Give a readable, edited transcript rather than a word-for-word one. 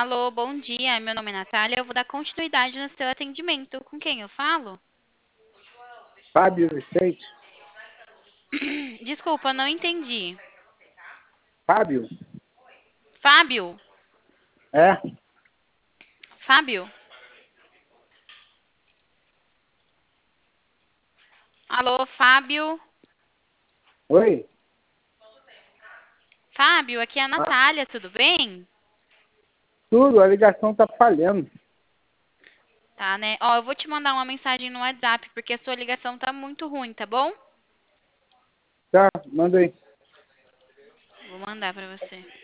Alô, bom dia. Meu nome é Natália. Eu vou dar continuidade no seu atendimento. Com quem eu falo? Fábio Vicente. Desculpa, não entendi. Fábio? Fábio? É? Fábio? Alô, Fábio? Oi? Fábio, aqui é a Ah, Natália, tudo bem? tudo, a ligação tá falhando. Tá, né? Ó, eu vou te mandar uma mensagem no WhatsApp, porque a sua ligação tá muito ruim, tá bom? Tá, manda aí. Vou mandar pra você.